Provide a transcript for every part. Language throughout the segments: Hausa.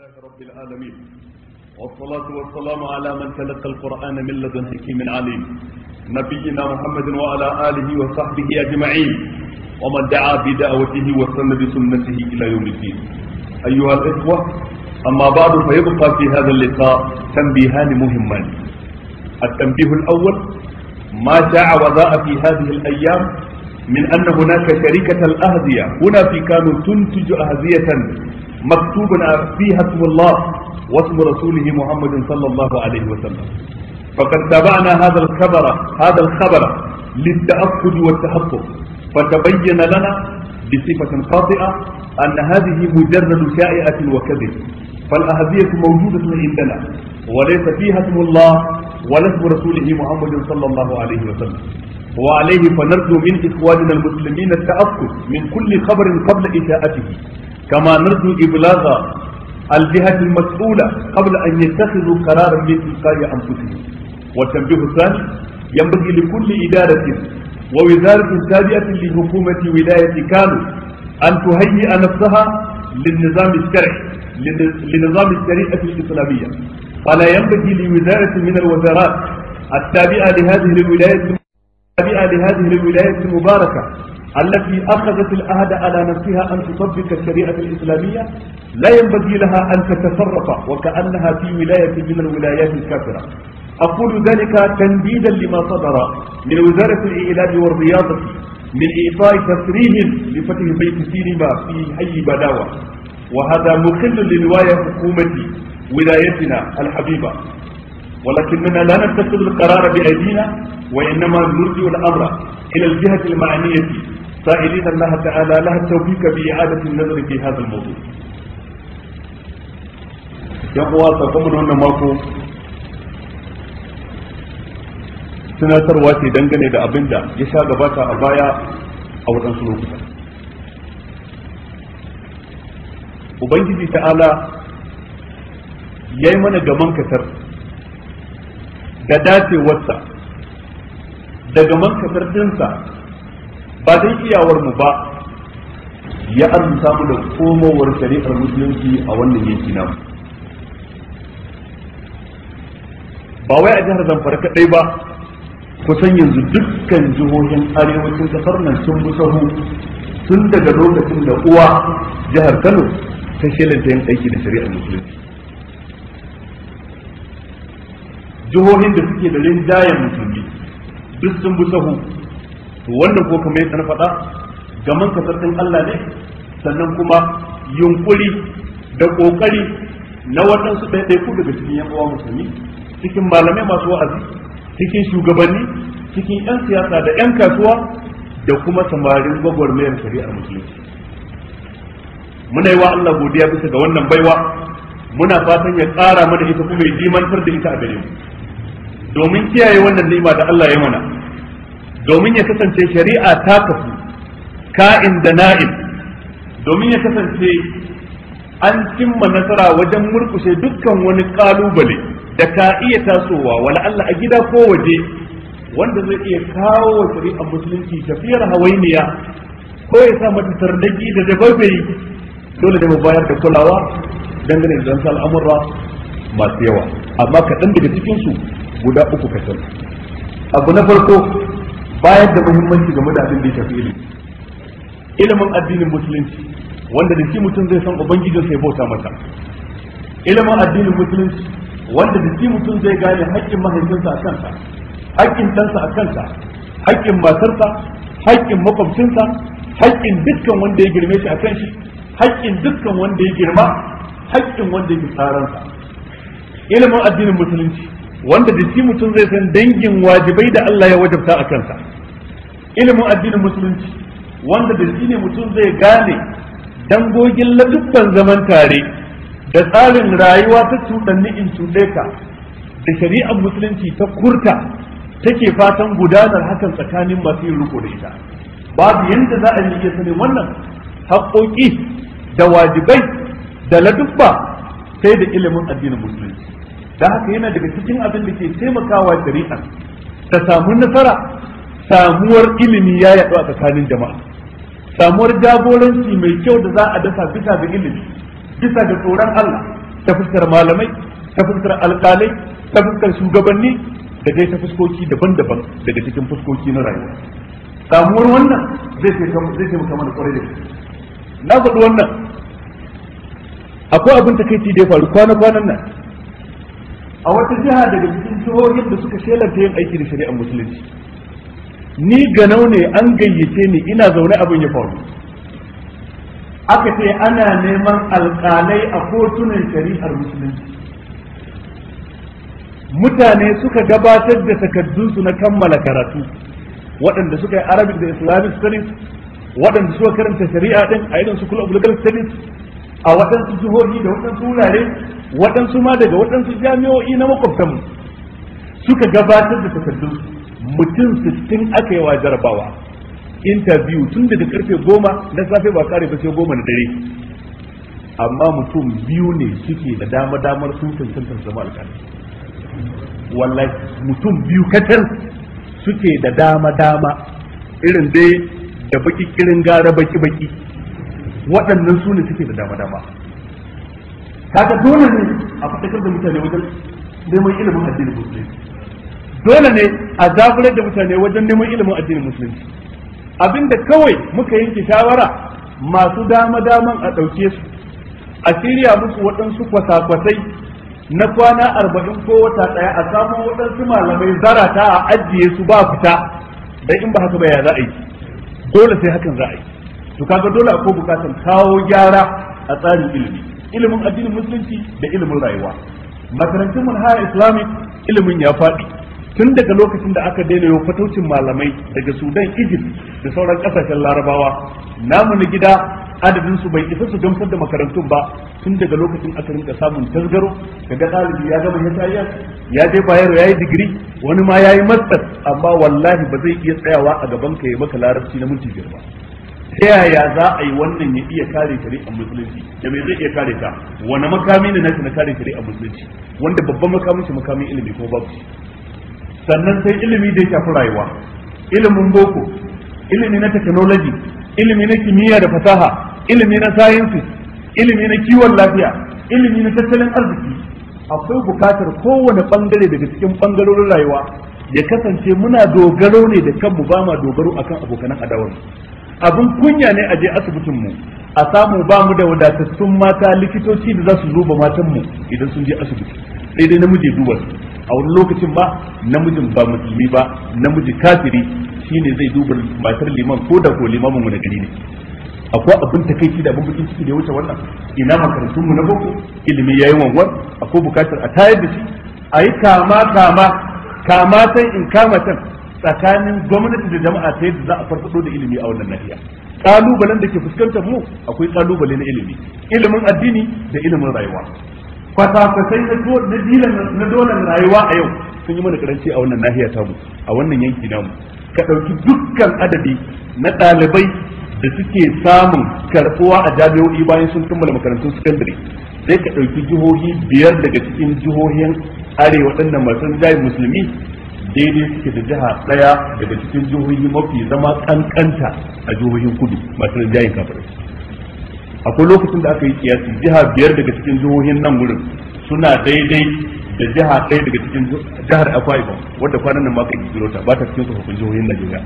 لله رب العالمين والصلاة والسلام على من تلقى القرآن من لدن حكيم عليم نبينا محمد وعلى آله وصحبه أجمعين ومن دعا بدعوته وسن بسنته إلى يوم الدين. أيها الإخوة، أما بعد فيبقى في هذا اللقاء تنبيهان مهمان. التنبيه الأول: ما شاع وضاء في هذه الأيام من أن هناك شركة الأهدية هنا في كانو تنتج أهدية مكتوب فيها اسم الله واسم رسوله محمد صلى الله عليه وسلم. فقد تابعنا هذا الخبر للتأكد والتحقق، فتبين لنا بصفة قاطئة أن هذه مجرد شائعة وكذب، فالأهدية موجودة عندنا وليس فيها اسم الله ولا اسم رسوله محمد صلى الله عليه وسلم. وعليه فنرجو من إخواننا المسلمين التأكد من كل خبر قبل إشاعته، كما نرجو إبلاغ الجهة المسؤولة قبل أن يتخذوا قرارا من تلقاء أنفسهم. والتنبيه الثاني: ينبغي لكل إدارة ووزارة تابعة لحكومة ولاية كانو أن تهيئ نفسها للنظام الشرعي لنظام الشريعة الإسلامية، فلا ينبغي لوزارة من الوزارات التابعة لهذه الولاية المباركة التي أخذت العهد على نفسها أن تطبق الشريعة الإسلامية، لا ينبغي لها أن تتصرف وكأنها في ولاية من الولايات الكافرة. أقول ذلك تنديدا لما صدر من وزارة الإعلام والرياضة من إعطاء تسريح لفتح بيت سينما في حي بداوة، وهذا مخل لرواية حكومة ولايتنا الحبيبة. ولكننا لا نتخذ القرار بأيدينا، وإنما نرجع الأمر إلى الجهة المعنية سائلين الله تعالى لها التوفيق بإعادة النظر في هذا الموضوع. يقوى تقوم هنا ماكو tunatarwa ce dangane da abin da ya sha gabata a baya a waɗansu lokuta. Ubangiji ta'ala ya yi mana gaman katar da dacewarsa da gaman katar ɗinsa ba dai iyawar mu ba, ya arzuta mu da komowar shari'ar musulunci a wannan yanki namu. Ba wai a jihar Zamfara kaɗai ba, kusan yanzu dukkan jihohin arewacin kasar nan sun bi sahu tun daga lokacin da uwa jihar Kano ta shelanta yin aiki da shari'ar musulunci. Jihohin da suke da rinjayen musulmi duk sun bi sahu, to wannan ko kamar yadda na faɗa gaman kasar ɗin Allah ne, sannan kuma yunkuri da ƙoƙari na waɗansu ɗaiɗaiku daga cikin yan uwa musulmi, cikin malamai masu wa'azi, cikin shugabanni, cikin 'yan siyasa da 'yan kasuwa da kuma samarin gwagwarmayar shari'ar musulunci. Muna yi wa Allah godiya bisa ga wannan baiwa, muna fatan ya ƙara mana ita kuma ya dimantar da ita a gare mu, domin kiyaye wannan ni'ima da Allah ya mana, domin ya kasance shari'a ta kafu ka'in da na'in, domin ya kasance an cimma nasara wajen murkushe dukkan wani ƙalubale da ka iya tasowa wala Allah a gida ko waje wanda zai iya kawo wa shari'ar musulunci tafiyar hawainiya ko ya sa mata tarnaki da dababai. Dole da mu bayar da kulawa dangane da zansa al'amurra masu yawa, amma kaɗan daga cikinsu guda uku kacal. Abu na farko, bayar da muhimmanci game da abin da ya shafi ilimin addinin musulunci, wanda da shi mutum zai san ubangijinsa ya bauta masa. Ilimin addinin musulunci wanda da shi mutum zai gane haƙƙin mahaifinsa a kansa, haƙƙin ɗansa a kansa, haƙƙin matarsa, haƙƙin makwabcinsa, haƙƙin dukkan wanda ya girme shi a kan shi, haƙƙin dukkan wanda ya girma, haƙƙin wanda ya tsaransa. Ilimin addinin musulunci wanda da shi mutum zai san dangin wajibai da Allah ya wajabta a kansa. Ilimin addinin musulunci wanda da shi ne mutum zai gane dangogin ladubban zaman tare da tsarin rayuwa ta cuɗanni in cuɗe ka da shari'ar musulunci ta kurta take fatan gudanar hakan tsakanin masu yin riko da ita. Babu yadda za a yi iya sanin wannan haƙoƙi da wajibai da ladubba sai da ilimin addinin musulunci. Da haka yana daga cikin abin da ke taimakawa shari'a ta samu nasara, samuwar ilimi ya yaɗu a tsakanin jama'a, samuwar jagoranci mai kyau da za a dasa bisa ga ilimi, bisa ga tsoron Allah, ta fuskar malamai, ta fuskar alƙalai, ta fuskar shugabanni, da dai ta fuskoki daban-daban daga cikin fuskoki na rayuwa. Samuwar wannan zai taimaka mana kwarai da gaske. Na faɗi wannan akwai abin takaici da ya faru kwana-kwanan nan a wata jiha daga cikin jihohin da suka shelanta yin aiki da shari'ar musulunci. Ni ganau ne, an gayyace ni, ina zaune abin ya faru. Aka ce ana neman alƙalai a kotunan shari'ar musulunci. Mutane suka gabatar da takardunsu na kammala karatu, waɗanda suka yi Arabic da Islamic studies, waɗanda suka karanta shari'a din a irin su School of Legal Studies a waɗansu jihohi da waɗansu wurare, waɗansu ma daga waɗansu jami'o'i na makwabtanmu suka gabatar da takardunsu. Mutum 60 aka yi wa jarabawa interview tun daga karfe 10 na safe ba kare ba sai 10 na dare, amma mutum 2 ne suke da damar sun cancanta zama alƙali. Wallahi mutum 2 kacal suke da dama irin dai da baki kirin gara baki waɗannan su ne suke da dama. Kaga dole ne a faɗakar da mutane wajen neman ilimin addinin musulunci, dole ne a zaburar da mutane wajen neman ilimin addinin musulunci. Abinda kawai muka yanke shawara masu daman a ɗauke su a shirya musu waɗansu kwasa-kwasai na kwana 40 ko wata ɗaya, a samu waɗansu malamai zarata a ajiye su ba fita, dan in ba haka ba ya za a yi, dole sai hakan za a yi. To kaga dole akwai bukatar kawo gyara a tsarin ilimin addinin musulunci da ilimin rayuwa. Makarantun manhaja islamic ilimin ya faɗi tun daga lokacin da aka daina yau fataucin malamai daga Sudan, Egypt da sauran kasashen Larabawa. Namu na gida adadin su bai isa su gamsar da makarantun ba, tun daga lokacin aka rinka samun tasgaro. Kaga ɗalibi ya gama HIS, ya je Bayero ya yi digiri, wani ma ya yi master, amma wallahi ba zai iya tsayawa a gaban ka ya maka larabci na minti 5 ba. Ta yaya za a yi wannan ya iya kare shari'ar musulunci? Da me zai iya kare ta? Wani makami ne nashi na kare shari'ar musulunci, wanda babban makamin shi makamin ilimi ko babu shi. Sannan sai ilimi da ya shafi rayuwa, ilimin boko, ilimi na technology, ilimi na kimiyya da fasaha, ilimi na sciences, ilimi na kiwon lafiya, ilimi na tattalin arziki. Akwai bukatar kowane bangare daga cikin bangarorin rayuwa ya kasance muna dogaro ne da kanmu, ba ma dogaro akan abokanan adawar. Abin kunya ne a je asibitin mu a samu ba mu da wadatattun mata likitoci da za su duba matan mu idan sun je asibiti, sai dai namiji duba su. A wani lokacin ba namijin ba musulmi ba, namiji kafiri shine zai duba matar liman, ko da ko limamin mu na gari ne. Akwai abin takeici da abin bakin ciki da ya wuce wannan. Ina makarantun mu na boko, ilimi yayi wanwar, akwai bukatar a tayar da shi, a yi kama sai in kama tan tsakanin gwamnati da jama'a ta yadda za a farfado da ilimi a wannan nahiya. Kalubalen da ke fuskantar mu akwai kalubale na ilimi, ilimin addini da ilimin rayuwa. Kwasa-kwasai na dolan rayuwa a yau sun yi mana karanci a wannan nahiya tamu, a wannan yanki namu. Ka ɗauki dukkan adadi na ɗalibai da suke samun karɓuwa a jami'o'i bayan sun kammala makarantun sakandare, sai ka ɗauki jihohi 5 daga cikin jihohin arewa ɗannan masu rinjayen musulmi, daidai suke da jiha ɗaya daga cikin jihohi mafi zama kankanta a jihohin kudu masu rinjayen kafirai. Akwai lokacin da aka yi kiyasi jiha 5 daga cikin jihohin nan wurin suna daidai da jiha 1 daga cikin jihar Akwa Ibom, wadda kwanan nan ma ka kiro ta ba ta cikin tsofaffin jihohin Najeriya.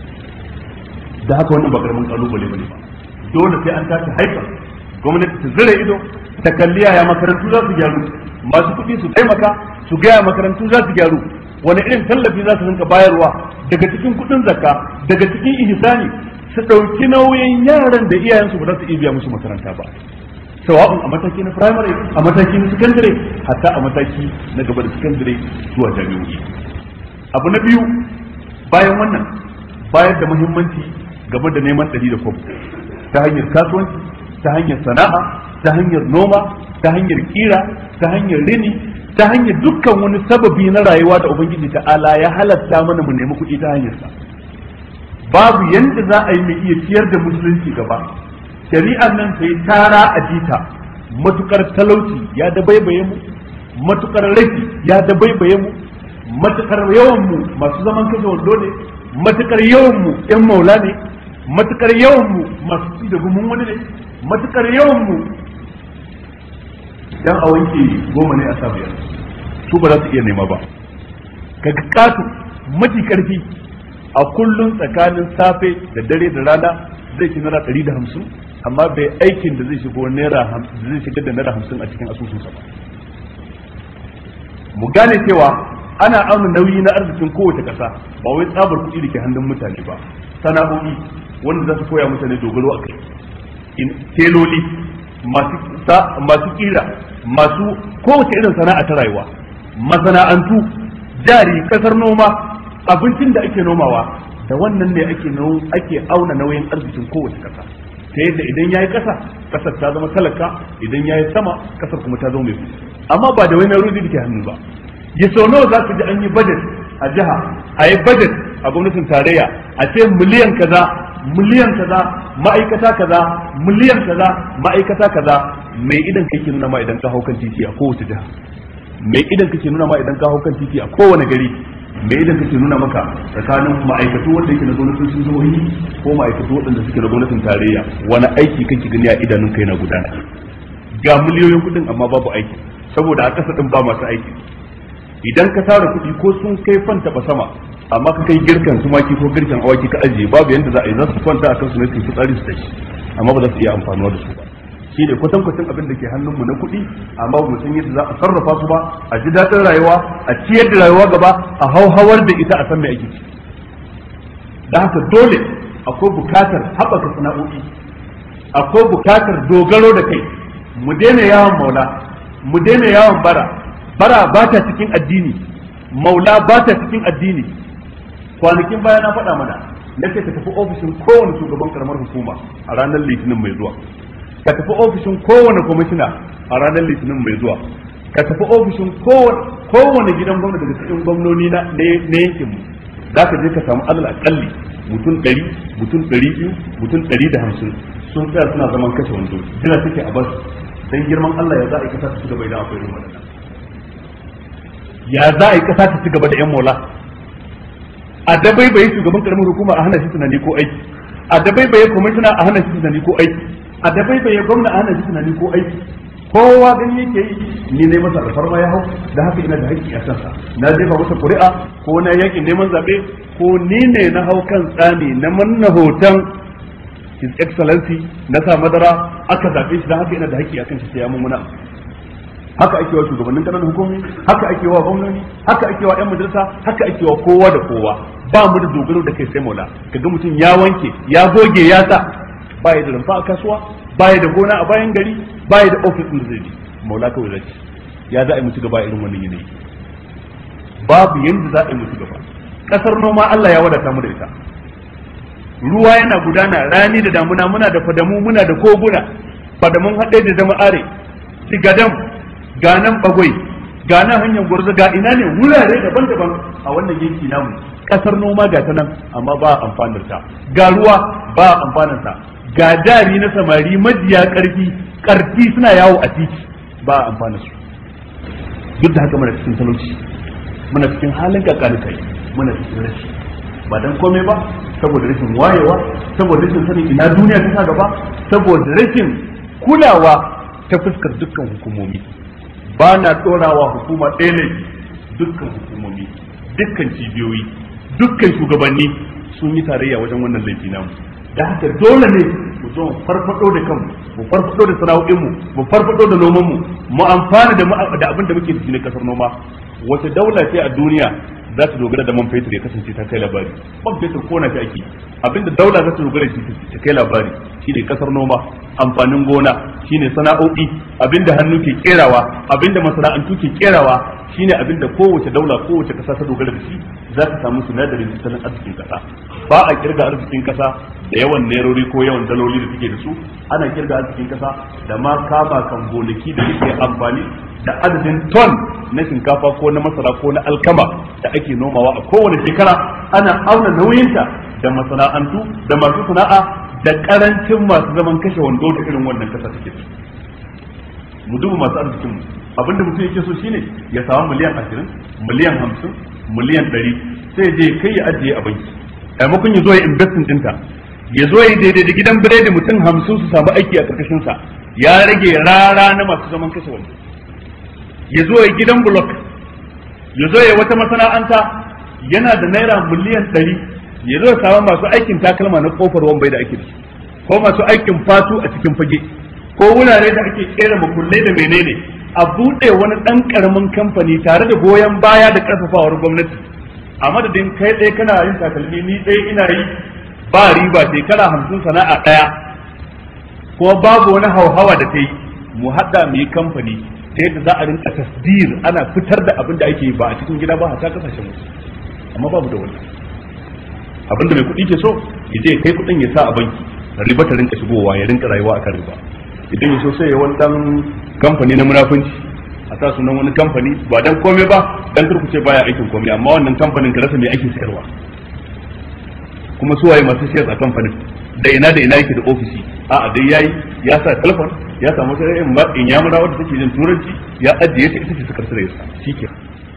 Da haka wannan ba karamin kalubale bane ba. Dole sai an tashi haifar gwamnati ta zira ido ta kalli yaya makarantu za su gyaru, masu kuɗi su taimaka su gaya makarantu za su gyaru, wani irin tallafi za su rinka bayarwa daga cikin kuɗin zakka, daga cikin ihsani, su ɗauki nauyin yaran da iyayensu ba za su iya biya musu makaranta ba, sawa'un a mataki na primary, a mataki na secondary, hatta a mataki na gaba da secondary zuwa jami'o'i. Abu na biyu bayan wannan, bayar da muhimmanci game da neman ɗari da kwabo ta hanyar kasuwanci, ta hanyar sana'a, ta hanyar noma, ta hanyar kira, ta hanyar rini, ta hanyar dukkan wani sababi na rayuwa da Ubangiji ta'ala ya halatta mana mu nemi kuɗi ta hanyarsa. Babu yanda za a yi mu iya ciyar da musulunci gaba, shari'ar nan sai tara a jita, matukar talauci ya dabaibaye mu, matukar rashi ya dabaibaye mu, matukar yawan mu masu zaman kashe wando ne, matukar yawan mu ɗan maula ne, matukar yawan mu masu ci da gumin wani ne, matukar yawan mu idan a wanke 10 ne a sa 5 su ba za su iya nema ba. Kaga katu maji karfi a kullum tsakanin safe da dare da rana zai ci naira 150 amma bai aikin da zai shigo zai shigar da naira 50 a cikin asusunsa ba. Mu gane cewa ana auna nauyi na arzikin kowace ƙasa ba wai tsabar kuɗi da ke hannun mutane ba, sana'o'i wanda za su koya mutane dogaro a kai, teloli, masu kira, masu kowace irin sana'a ta rayuwa, masana'antu, jari, kasar noma, abincin da ake nomawa, da wannan ne ake auna nauyin arzikin kowace ƙasa. Ta yadda idan ya yi ƙasa, ƙasar ta zama talaka, idan ya yi sama, ƙasar kuma ta zama mai kuɗi. Amma ba da wani rudi da ke hannu ba. Ya sau nawa za ka ji an yi budget a jiha, a yi budget a gwamnatin tarayya, a ce miliyan kaza, ma'aikata kaza, miliyan kaza, ma'aikata kaza, mai idan kake nuna ma idan ka hau kan titi a kowace jiha, mai idan kake nuna ma idan ka hau kan titi a kowane gari, mai idan kake nuna maka tsakanin ma'aikatu wanda yake na gwamnatin jihohi ko ma'aikatu waɗanda suke na gwamnatin tarayya, wani aiki kake gani a idanun kai na gudana. Ga miliyoyin kuɗin amma babu aiki, saboda a ƙasa ɗin ba masu aiki. Idan ka tara kuɗi ko sun kai fanta ba sama, amma ka kai girkan tumaki ko girkan awaki ka ajiye, babu yanda za a yi, za su kwanta akan su ne su fitsari su tashi, amma ba za su iya amfanuwa da su ba. Shi ne kwatankwacin abin da ke hannunmu na kuɗi, amma ba mu san yadda za a sarrafa su ba, a ji daɗin rayuwa, a ciyar da rayuwa gaba, a hauhawar da ita a san me ake ci. Da haka dole akwai bukatar haɓaka sana'o'i, akwai bukatar dogaro da kai, mu daina yawon maula, mu daina yawon bara ba ta cikin addini, maula ba ta cikin addini. Kwanakin baya na faɗa mana na ce ka tafi ofishin kowane shugaban karamar hukuma a ranar litinin mai zuwa, ka tafi ofishin kowane kwamishina a ranar litinin mai zuwa, ka tafi ofishin kowane gidan gwamnati daga cikin gwamnoni na yankin mu, za ka je ka samu alal akalli mutum 100, mutum 200, mutum 150 sun tsaya suna zaman kashe wando, jira suke a basu dan girman Allah ya za a yi kasa ta ci gaba idan akwai irin wannan. Ya za a yi kasa ta ci gaba da yan mola? A dabai bai shugaban karamin hukuma a hana shi tunani ko aiki, a dabai bai kwamishina a hana shi tunani ko aiki, a dabai bai gwamna a hana shi tunani ko aiki. Kowa gani yake yi ni ne masa alfarma ya hau, da haka ina da haƙƙi a kansa, na jefa masa ƙuri'a ko na yakin neman zaɓe ko ni ne na hau kan tsani na manna hoton His Excellency na sa madara aka zaɓe shi, da haka ina da haƙƙi a kan shi sai ya mummuna. Haka ake wa shugabannin ƙananan hukumi, haka ake wa gwamnati, haka ake wa 'yan majalisa, haka ake wa kowa da kowa. Ba mu da dogaro da kai sai maula, kaga mutum ya wanke ya goge ya sa, baya da rumfa a kasuwa, baya da gona a bayan gari, baya da ofis din da zai yi, maula kawai zai. Ya za a yi mutu gaba irin wannan yanayi? Babu yanda za a yi mutu gaba. Kasar noma Allah ya wadata mu da ita, ruwa yana gudana rani da damuna, muna da fadamu, muna da koguna, fadamun haɗe da jama'are, sigadam, ganan bagwai, ganan hanyar gwarzo, ga ina ne wurare daban-daban a wannan yanki namu. Kasar noma ga ta nan amma ba a amfanar ta, ga ruwa ba a amfanar ta, ga jari na samari majiya karfi suna yawo a titi ba a amfanar su. Duk da haka muna cikin talauci, muna cikin halin kakani kai, muna cikin rashi, ba dan komai ba saboda rashin wayewa, saboda rashin sanin ina duniya ta sa gaba, saboda rashin kulawa ta fuskar dukkan hukumomi. Ba na ɗorawa hukuma ɗaya ne, dukkan hukumomi, dukkan cibiyoyi, dukkan shugabanni sun yi tarayya wajen wannan laifi namu. Da haka dole ne mu zo farfado da kanmu, mu farfado da sana'o'inmu, mu farfado da nomanmu, mu amfana da abin da muke da shi na kasar noma. Wace daula ce a duniya za ta dogara da man fetur ya kasance ta kai labari? Man fetur kona shi ake, abinda daula za ta dogara shi ta kai labari shine kasar noma, amfanin gona, shine sana'o'i, abinda hannu ke kerawa, abinda masana'antu ke kerawa, shine abinda kowace daula, kowace kasa ta dogara da shi, za ta samu sinadarin tattalin arzikin kasa. Ba a kirga arzikin kasa da yawan nerori ko yawan daloli da suke da su, ana kirga arzikin kasa da ma kama kan gonaki da suke amfani da adadin ton na shinkafa ko na masara ko na alkama da ake nomawa a kowane shekara. Ana auna nauyinta da masana'antu da masu sana'a da karancin masu zaman kashe wando da irin wannan kasa take da. Mu duba masu arzikin mu, abinda mutum yake so shine ya samu miliyan 20, miliyan 50, miliyan 100, sai je kai ya ajiye a banki, maimakon ya zo ya investin dinta, ya zo ya daidai da gidan biredi mutum 50 su samu aiki a karkashin sa, ya rage rara na masu zaman kashe wando. ya zo ya gidan block, ya zo ya wata masana'anta yana da naira miliyan 100, ya zo ya samu masu aikin takalma na kofar wambai da ake da ko masu aikin fatu a cikin fage ko wurare da ake kera makullai da menene, a buɗe wani ɗan ƙaramin kamfani tare da goyon baya da ƙarfafawar gwamnati, a madadin kai ɗaya kana yin takalmi ni ɗaya ina yi, ba riba shekara 50 sana'a ɗaya kuma babu wani hauhawa da ta yi, mu haɗa mu yi kamfani ta yadda za a rinka tasdir ana fitar da abin da ake yi ba a cikin gida ba a ta kasashen mu, amma babu da wannan. Abin da mai kuɗi ke so ya je kai kuɗin ya sa a banki, riba ta rinka shigowa ya rinka rayuwa akan riba. Idan ya so sai ya wani dan kamfani na munafunci, a sa sunan wani kamfani ba dan komai ba, dan turkuce baya aikin komai, amma wannan kamfanin ka rasa me ake sayarwa, kuma su waye masu sayar a kamfanin, da ina yake da ofisi, a'a dai yayi ya sa telefon ya samu sai in ya mura wanda take jin turanci ya ajiye ta ita ce sakar sai yasa shike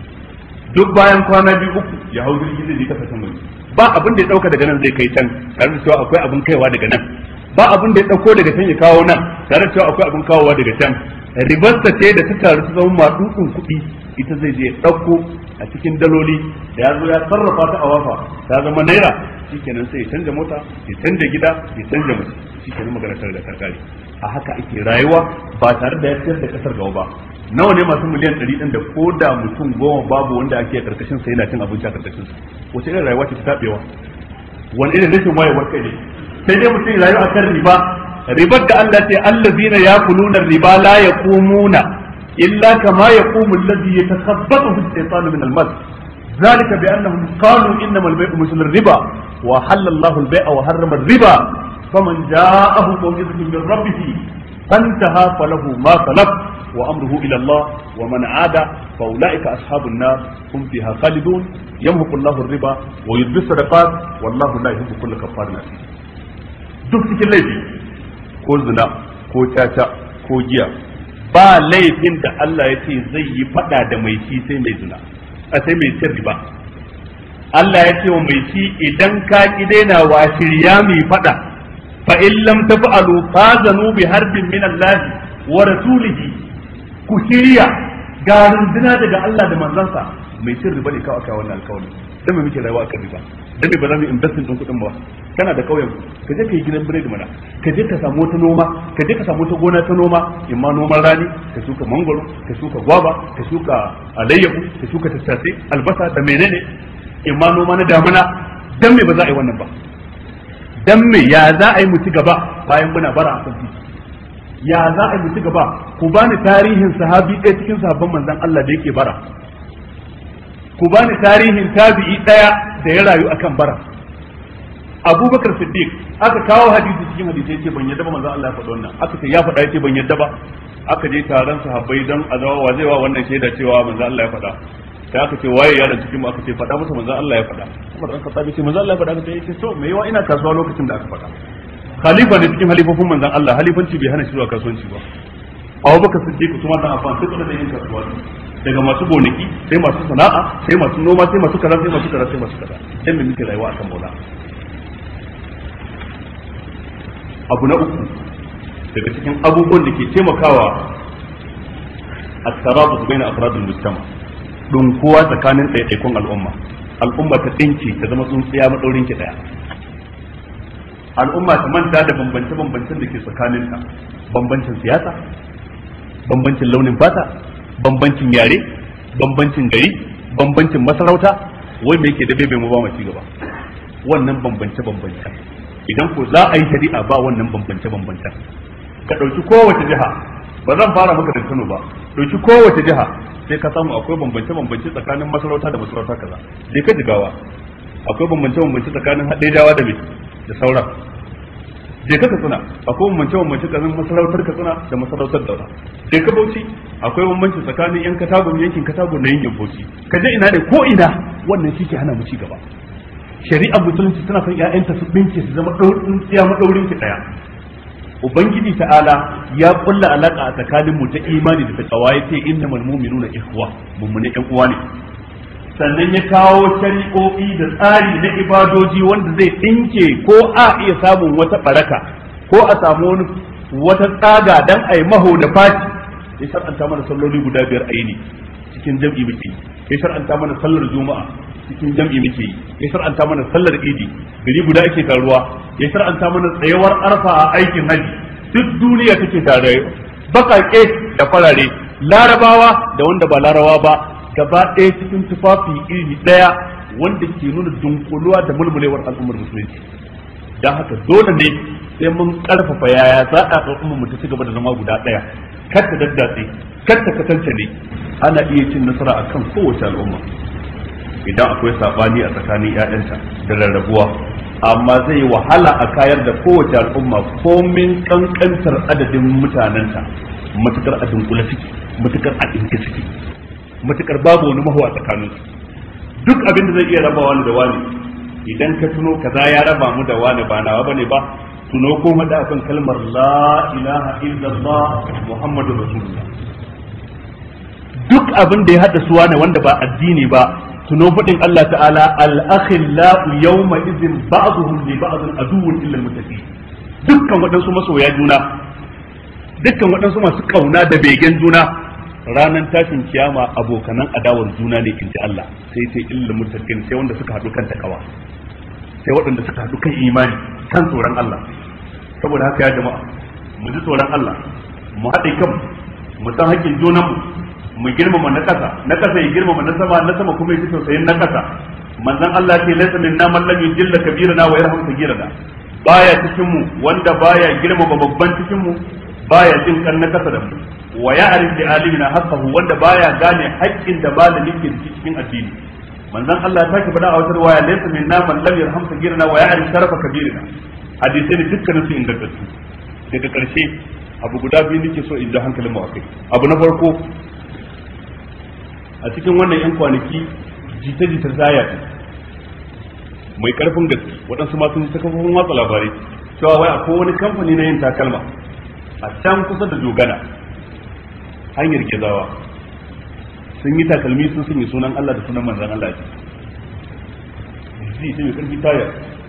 duk bayan kwana 2-3 ya hau jirgi zai je kasashen waje, ba abin da ya dauka daga nan zai kai can tare da cewa akwai abin kaiwa daga nan, ba abin da ya dauko daga can ya kawo nan tare da cewa akwai abin kawowa daga can. Ribarsa ce da ta taru ta zama maɗuɗin kuɗi, ita zai je ya ɗauko a cikin daloli da ya zo ya sarrafa ta a wafa ta zama naira, shikenan sai ya canja mota, ya canja gida, ya canja mace, shikenan magana tare da karkari. A haka ake rayuwa ba tare da ya ciyar da kasar gaba ba. Nawa ne masu miliyan 100 ɗin da ko da mutum 10 babu wanda ake a karkashin sa yana cin abinci a karkashin sa, wace irin rayuwa ce ta tabewa, wani irin rashin wayewar kai ne. Sai dai mutum ya rayu akan riba, ribar da Allah ce allazina yakuluna riba la yaqumuna illa kama yaqumu allazi yatakhabbathu ash-shaytanu min al-mas, zalika bi annahum qalu innamal bay'u mithlu ar-riba wa halalla Allahu al-bay'a wa harrama ar-riba faman ja'ahu maw'izatun min rabbih fantaha falahu ma salaf wa amruhu ila Allah wa man 'ada fa ulaika ashabun nar hum fiha khalidun yamhaqu Allahu ar-riba wa yudbi sadaqat wallahu la yuhibbu kulla kaffarin athim. Duk cikin laifi ko zina ko caca ko giya ba laifin da Allah ya ce zai yi fada da mai shi sai mai zina, a sai mai cin riba. Allah ya ce wa mai shi idan ka ki daina wa shirya mai fada, fa in lam taf'alu fazanu bi harbin min Allah wa rasulihi, ku shirya ga runduna daga Allah da manzansa. Mai cin riba ne kawai aka wannan alƙawari, dan me muke rayuwa akan riba, dan me ba za mu investin din kuɗin ba. Kana da kauyen ka je ka yi gidan biredi mana, ka je ka samu wata noma, ka je ka samu wata gona ta noma, imma noman rani ka shuka mangoro, ka shuka gwaba, ka shuka alayyahu, ka shuka tattasai, albasa da menene, imma noma na damuna. Dan me ba za a yi wannan ba? Dan me ya za a yi mu ci gaba bayan muna bara a kan titi? Ya za a yi mu ci gaba? Ku bani tarihin sahabi ɗaya cikin sahabban manzon Allah da yake bara, ku bani tarihin tabi'i ɗaya da ya rayu akan bara. Abubakar Siddiq aka kawo hadisi cikin hadisi yace ban yadda ba manzon Allah ya faɗa wannan, aka ce ya faɗa yace ban yadda ba, aka je taron sahabbai dan azawa wa zai wa wannan shaida cewa manzon Allah ya faɗa, sai aka ce waye yaron cikin mu, aka ce faɗa musu manzon Allah ya faɗa. Umar dan Khattab yace manzon Allah ya faɗa, aka ce yace so me yawa ina kasuwa lokacin da aka faɗa. Khalifa ne cikin halifofin manzon Allah, halifanci bai hana shi zuwa kasuwanci ba. Abubakar Siddiq kuma dan Affan sai da yin kasuwa, daga masu gonaki sai masu sana'a sai masu noma sai masu kaza sai masu kaza sai masu kaza. Dan me muke rayuwa akan maula? Abu na uku daga cikin abubuwan da ke taimakawa a tarabu baina afradul mujtama, dunkuwa tsakanin ɗaiɗaikun al'umma ta tsinci ta zama tsuntsiya madaurin ki daya, al'umma ta manta da bambance-bambancen da ke tsakaninta, bambancin siyasa, bambancin launin fata, bambancin yare, bambancin gari, bambancin masarauta, wai me yake da bebe mu ba mu ci gaba. Wannan bambance-bambancen idan ko za a yi shari'a ba wannan bambance-bambancen, ka ɗauki kowace jiha, ba zan fara maka da Kano ba, ɗauki kowace jiha sai ka samu akwai bambance-bambance tsakanin masarauta da masarauta kaza, sai ka Jigawa akwai bambance-bambance tsakanin Haɗejawa da sauran, sai ka Katsina akwai bambance-bambance tsakanin masarautar Katsina da masarautar Daura, sai ka Bauchi akwai bambanci tsakanin yan Katagun yankin Katagun da yankin Bauchi, ka je ina ne ko ina, wannan shi ke hana mu ci gaba. Shari'ar musulunci tana son ƴaƴanta su bince su zama tsiya madaurin ki daya. Ubangiji ta'ala ya kulla alaka a tsakanin mu ta imani da takawa, yace innamal mu'minuna ikhwa, mummune ƴan uwa ne. Sannan ya kawo shari'o'i da tsari na ibadoji wanda zai dinke ko a iya samun wata baraka ko a samu wata tsaga dan ai maho da faci ya shar'anta mana salloli guda 5 a yini cikin jam'i muke ya shar'anta mana sallar juma'a cikin jam'i muke ya shar'anta mana sallar idi gari guda ake taruwa ya shar'anta mana tsayawar arfa a aikin haji duk duniya take tare bakake da farare larabawa da wanda ba larabawa ba gaba ɗaya cikin tufafi iri ɗaya wanda ke nuna dunkuluwa da mulmulewar al'ummar musulunci dan haka dole ne sai mun karfafa yaya za a al'ummar mu ta ci gaba da zama guda ɗaya kar ta daddatse kar ta kasance ne ana iya cin nasara akan kowace al'umma idan akwai sabani a tsakanin ƴaƴanta da rarrabuwa amma zai wahala a kayar da kowace al'umma komin kankantar adadin mutanenta matukar a dunkula suke matukar a dinke suke matukar babu wani mahuwa tsakanin su duk abin da zai iya raba wani da wani idan ka tuno kaza ya raba mu da wani ba nawa bane ba tuno ko mada akan kalmar la ilaha illallah muhammadur rasulullah duk abin da ya hada su wani wanda ba addini ba tuno fadin Allah ta'ala al-akhillau yawma idhin ba'dhum li ba'dhin aduwwun illa al-muttaqin dukkan wadansu masoya juna dukkan wadansu masu kauna da begen juna ranar tashin kiyama abokanan adawar juna ne inji Allah sai sai illa muttaqin sai wanda suka hadu kan takawa sai waɗanda suka hadu kan imani kan tsoron Allah saboda haka ya jama'a mu ji tsoron Allah mu haɗe kan mu san haƙƙin junanmu mu girmama na ƙasa ya girmama na sama kuma ya ji tausayin na ƙasa manzon Allah ce laysa minna man lam yujilla kabirana wa yarham sagirana baya cikin mu wanda baya girmama babban cikin mu baya jin kan na ƙasa da mu wa ya'rif bi alimina haqqahu wanda baya gane haƙƙin da malami ke cikin addini manzon Allah ta ki faɗa a wata riwaya laysa minna man lam yarham sagirana wa ya'rif sharafa kabirina hadisi ne dukkanin su ingantattu daga ƙarshe abu guda biyu nake so in ji hankalin mu akai abu na farko a cikin wannan yan kwanaki jita-jita zaya mai karfin gaske waɗansu ma sun ji ta kafofin watsa labarai cewa wai akwai wani kamfani na yin takalma a can kusa da Jogana hanyar Gezawa sun yi takalmi sun sanya sunan Allah da sunan manzon Allah ji sai mai karfi taya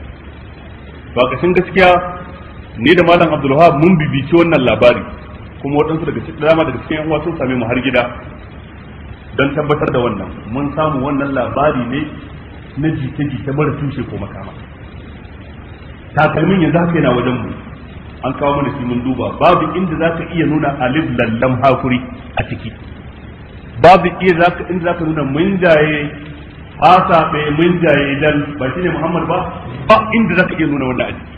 ba kashin gaskiya ni da malam Abdul Wahab mun bibici wannan labari kuma waɗansu daga cikin dama daga cikin yan uwa sun same mu har gida don tabbatar da wannan mun samu wannan labari ne na jita-jita mara tushe ko makama takalmin yanzu haka yana wajen mu an kawo mana shi mun duba babu inda za ka iya nuna alif lallam hakuri a ciki babu inda za ka nuna munjaye hasabe munjaye dal ba shine Muhammad ba inda za ka iya nuna wannan a ciki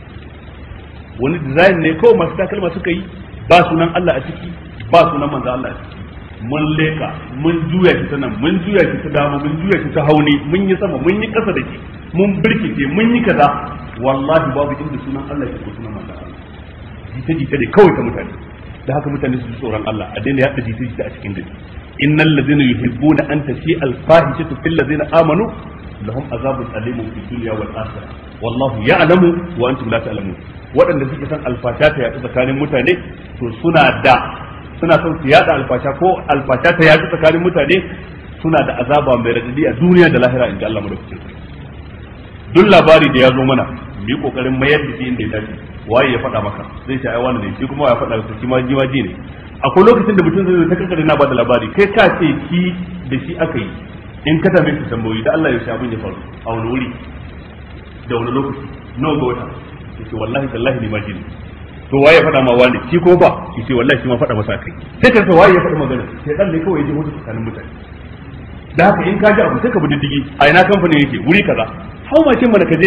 wani design ne kawai masu takalma suka yi ba sunan Allah a ciki ba sunan manzo Allah a ciki mun leka mun juya shi ta nan mun juya shi ta dama mun juya shi ta hauni mun yi sama mun yi kasa da shi mun birkice mun yi kaza wallahi babu inda sunan Allah ke ko sunan manzo Allah jita-jita ne kawai ta mutane da haka mutane su ji tsoron Allah a daina yaɗa jita-jita a cikin gari innal ladzina yuhibbuna an tashi al-fahishatu fil ladzina amanu lahum azabun alimun fid dunya wal akhirah wallahu ya'lamu wa antum la ta'lamun waɗanda suke san alfasha ta yaɗu tsakanin mutane to suna son su yada alfasha ko alfasha ta yaɗu tsakanin mutane suna da azaba mai radadi a duniya da lahira inda Allah madaukakin sarki duk labari da ya zo mana mu yi kokarin mayar da shi inda ya dace waye ya faɗa maka zai ce ai wani ne shi kuma ya faɗa maka shi ma jimaji ne akwai lokacin da mutum zai zo ta kankare na bada labari kai ka ce ki da shi aka yi in ka tambaye shi tambayoyi da Allah ya shi abin ya faru a wani wuri da wani lokaci nawa ga wata yace wallahi tallahi ne ma ji ne to waye ya faɗa ma wani shi ko ba yace wallahi shi ma faɗa masa kai sai ka ce waye ya faɗa magana sai dan ne kawai ya je mutu tsakanin mutane da haka in ka ji abu sai ka bi diddigi a ina kamfanin yake wuri kaza hau mashin mana ka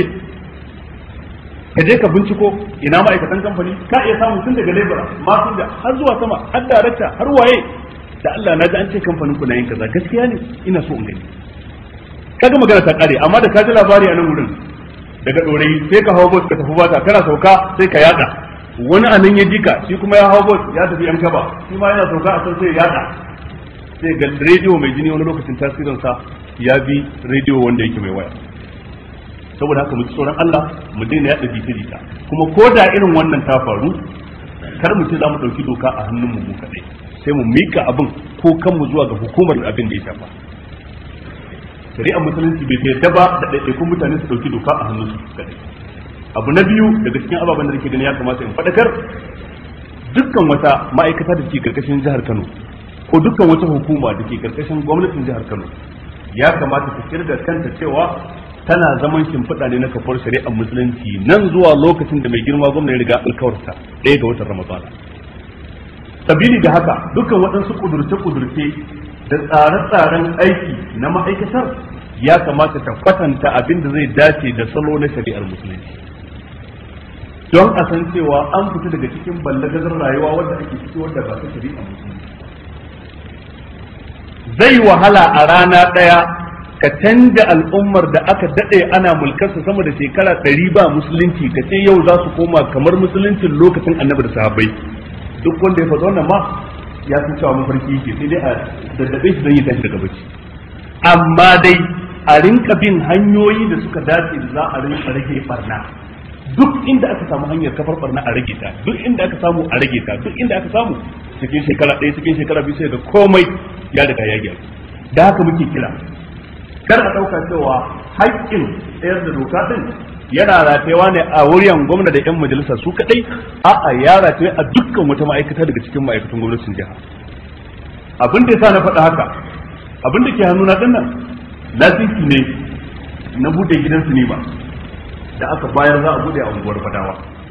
je ka binciko ina ma'aikatan kamfani ka iya samu tun daga labor masu da har zuwa sama har darakta har waye da Allah na ji an ce kamfanin ku na yin kaza gaskiya ne ina so in gani kaga magana ta kare amma da ka ji labari a nan wurin daga dorayi sai ka hawo bus ka tafi bata kana sauka sai ka yada wani anan ya jika shi kuma ya hawo bus ya tafi yan kaba shi ma yana sauka a san sai ya yada sai ga rediyo mai jini wani lokacin tasirinsa ya bi rediyo wanda yake mai waya saboda haka mu ci tsoron Allah mu daina yada jita-jita kuma ko da irin wannan ta faru kar mu ce za mu ɗauki doka a hannun mu kaɗai sai mu mika abin ko kanmu zuwa ga hukumar abin da ya shafa shari'ar musulunci bai yarda ba da ɗaiɗaikun mutane su ɗauki doka a hannun su kaɗai abu na biyu daga cikin ababen da nake gani ya kamata in faɗakar dukkan wata ma'aikata da ke karkashin jihar Kano ko dukkan wata hukuma da ke karkashin gwamnatin jihar Kano ya kamata ta kirga kanta cewa tana zaman shimfiɗa ne na kafar shari'ar musulunci nan zuwa lokacin da mai girma gwamna ya riga alkawarta 1 ga watan Ramadan. Sabili da haka dukkan waɗansu kudurce-kudurce da tsare-tsaren aiki na ma'aikatar ya kamata ta kwatanta abin da zai dace da salo na shari'ar musulunci don a san cewa an fita daga cikin ballagazar rayuwa wadda ake ciki wadda ba ta shari'ar musulunci. Zai wahala a rana ɗaya ka canja al'ummar da aka daɗe ana mulkarsa sama da shekara 100 ba musulunci ka ce yau za su koma kamar musuluncin lokacin annabi da sahabbai. Duk wanda ya faɗa wannan ma ya san cewa mafarki yake sai dai a daddabe shi don yi tashi daga bacci. Amma dai a rinka bin hanyoyi da suka dace da za a rinka rage barna. Duk inda aka samu hanyar kafar barna a rage ta, duk inda aka samu a rage ta, duk inda aka samu cikin shekara 1 cikin shekara 2 sai ga komai ya riga ya gyaru. Da haka muke kira kar a ɗauka cewa haƙƙin tsayar da doka din yana ratayewa ne a wurin gwamna da 'yan majalisa su kaɗai, a'a ya rataye a dukkan wata ma'aikata daga cikin ma'aikatan gwamnatin jiha. Abin da yasa na faɗa haka, abin da ke hannuna din nan lasisi ne na buɗe gidan sinima da aka bayar za a buɗe a unguwar Fadawa.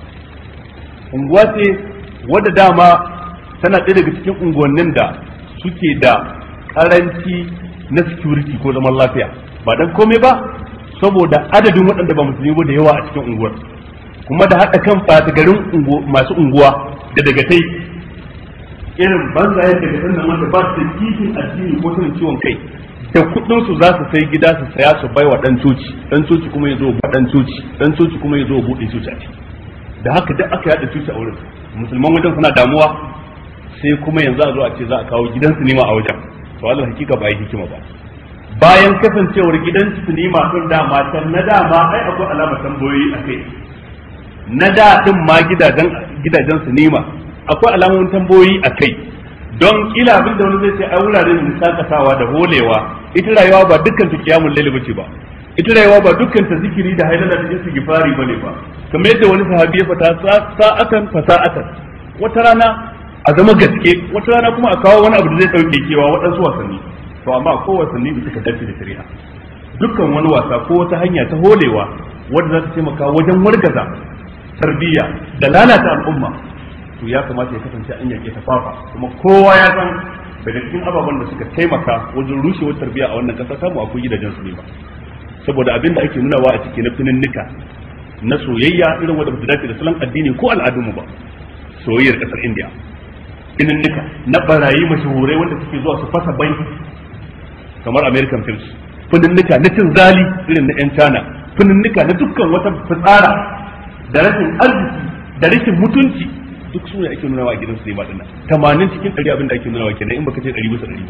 Unguwa ce wadda dama tana ɗaya daga cikin unguwannin da suke da ƙaranci na security ko zaman lafiya, ba dan komai ba saboda adadin waɗanda ba musulmi ba da yawa a cikin unguwar, kuma da haɗa kan ɓata garin masu unguwa da dagatai irin banzayen dagatai nan wanda ba su da kishin addini ko sanin ciwon kai, da kuɗin su za su sai gida su saya su bai wa ɗan coci kuma ya zo ba ɗan coci kuma ya zo buɗe coci a ciki. Da haka duk aka yaɗa coci a wurin, musulman wajen suna damuwa, sai kuma yanzu a zo a ce za a kawo gidan sinima a wajen. To Allah hakika ba yi hikima ba. Bayan kasancewar gidan sinima din dama can na dama ai akwai alamar tambayoyi a kai. Na da din ma gidajen sinima akwai alamomin tambayoyi a kai. Don kila abin da wani zai ce ai wuraren da sakatawa da holewa, ita rayuwa ba dukkan ta kiyamul laili bace ba. Ita rayuwa ba dukkan ta zikiri da hailala da istighfari bane ba. Kamar yadda wani sahabi ya fata sa'atan wata rana a zama gaske, wata rana kuma a kawo wani abu da zai dauke kewa waɗansu wasanni. To amma ko wasanni da suka dace da shari'a, dukkan wani wasa ko wata hanya ta holewa wadda za ta taimaka wajen wargaza tarbiyya da lalata al'umma, to ya kamata ya kasance an yake ta fafa. Kuma kowa ya san daga cikin ababen da suka taimaka wajen rushewar tarbiyya a wannan kasa samu akwai gidajen su ne ba, saboda abin da ake nunawa a cikin fininnika na soyayya irin wanda ba su dace da salon addini ko al'adunmu ba. Soyayyar kasar India, fininnika na barayi mashahurai wanda suke zuwa su fasa banki kamar American films, fininnika na cin zali irin na 'yan China, fininnika na dukkan wata fitsara da rashin arziki da rashin mutunci, duk su ne ake nunawa a gidan sinima dinnan. 80 cikin 100 abin da ake nunawa kenan, in baka ce 100% ba.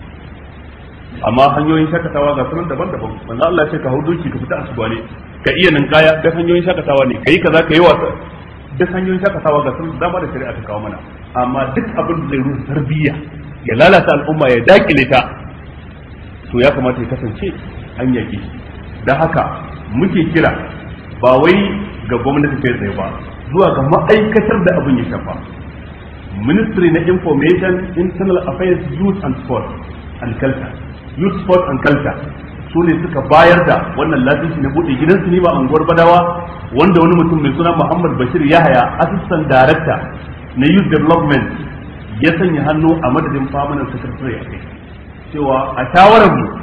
Amma hanyoyin shakatawa ga sunan daban-daban. Manzo Allah ya ce ka hau doki ka fita asuba ne, ka iya ninkaya, da hanyoyin shakatawa ne, kai kaza kai wasa, duk hanyoyin shakatawa ga sunan dama da shari'a ta kawo mana. Amma duk abin da zai rusa tarbiyya ya lalata al'umma ya dakile ta, to ya kamata ya kasance an yake. Da haka muke kira ba wai ga gwamnati kai tsaye ba, zuwa ga ma'aikatar da abin ya shafa. Ministry na Information, Internal Affairs, Youth and Sport and Culture, Youth Sport and Culture, su ne suka bayar da wannan lasisi na buɗe gidan sinima a unguwar Badawa, wanda wani mutum mai suna Muhammad Bashir Yahaya, Assistant Director na Youth Development, ya sanya hannu a madadin Permanent Secretary a kai, cewa a shawarar mu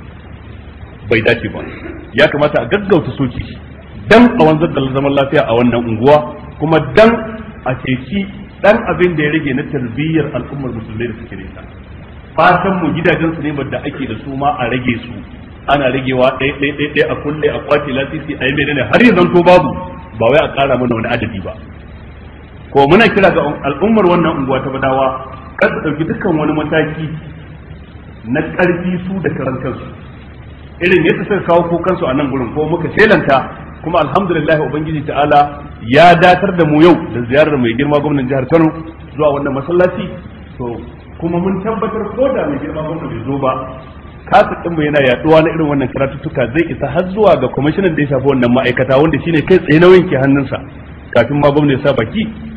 bai dace ba, ya kamata a gaggauta soki dan a wanzar da zaman lafiya a wannan unguwa, kuma dan a ceci dan abin da ya rage na tarbiyyar al'ummar musulmai da suke da. Fatan mu gidajen su ne da ake da su ma a rage su, ana ragewa ɗaya a kulle a kwace lasisi a yi menene har yanzu to babu, ba wai a ƙara mana wani adadi ba. Ko muna kira ga al'ummar wannan unguwa ta Badawa kar su ɗauki dukkan wani mataki na ƙarfi su da karan kansu, irin yadda suka kawo kukansu a nan gurin ko muka shelanta, kuma alhamdulillah ubangiji ta'ala ya datar da mu yau da ziyarar mai girma gwamnan jihar Kano zuwa wannan masallaci. To kuma mun tabbatar ko da mai girma gwamna bai zo ba, kasa din mu yana yaduwa na irin wannan karatuttuka zai isa har zuwa ga kwamishinan da ya shafi wannan ma'aikata, wanda shine kai tsaye nauyin ke hannunsa kafin ma gwamna ya sa baki,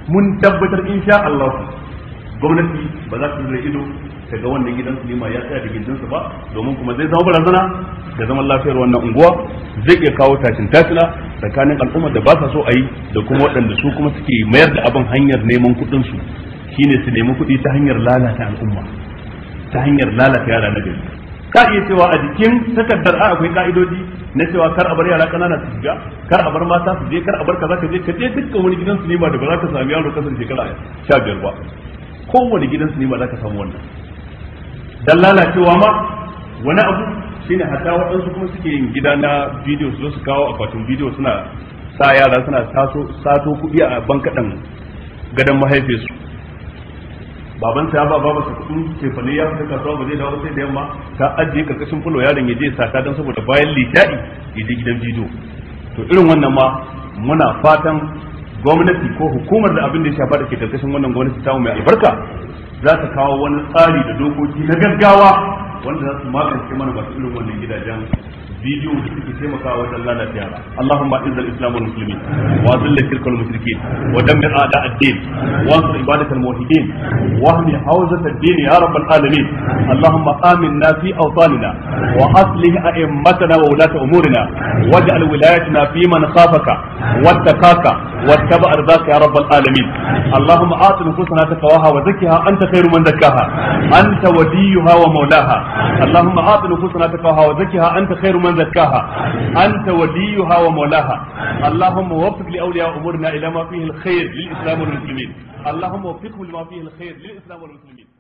mun tabbatar insha Allah gwamnati ba za ta zura ido ta ga wannan gidan sinima ya tsaya da gindinsa ba, domin kuma zai zama barazana da zaman lafiyar wannan unguwa, zai iya kawo tashin tashina tsakanin al'ummar da ba sa so a yi da kuma waɗanda su kuma suke mayar da abin hanyar neman kuɗin su, shine su nemi kuɗi ta hanyar lalata al'umma, ta hanyar lalata yara na gari. Ka iya cewa a jikin takardar akwai ka'idoji na cewa kar a bar yara kanana su shiga, kar a bar mata su je, kar a bar kaza ka je dukkan wani gidan sinima da ba za ka sami yaro kasar shekara 15 ba, kowane gidan sinima za ka samu wannan. Dan lalacewa ma wani abu shine hatta waɗansu kuma suke yin gida na bidiyo su zo su kawo akwatin bidiyo suna sa yara suna sato kuɗi a bankaɗan gadon mahaifiyarsu. Baban ta ba baba su kudin cefane ya fita kasuwa ba zai dawo sai da yamma ta ajiye karkashin fulo yaron ya je sata don saboda bayan lita'i ya je gidan bidiyo. To irin wannan ma muna fatan gwamnati ko hukumar da abin da ya shafa da ke karkashin wannan gwamnati ta mai albarka za ta kawo wani tsari da dokoki na gaggawa wanda za su magance mana masu irin wannan gidajen bidiyo da suke taimakawa wajen lalata yara. Allahumma izzil islam wal muslimin wa azil shirka wal mushrikin wa dammir a'da ad-din wa ansur ibadat al muwahhidin wa ahmi hawzat ad-din ya rabbal alamin. Allahumma aminna fi awtanina wa aslih a'immatana wa ulata umurina waj'al wilayatina fi man khafaka wattaqaka wattaba' ardaka ya rabbal alamin. Allahumma ati nufusana taqwaha wa zakkiha anta khairu man zakkaha anta waliyuha wa mawlaha. Allahumma ati nufusana taqwaha wa zakkiha anta khairu من زكاها أنت وليها ومولاها. اللهم وفق لأولياء أمورنا إلى ما فيه الخير للإسلام والمسلمين. اللهم وفقهم لما فيه الخير للإسلام والمسلمين.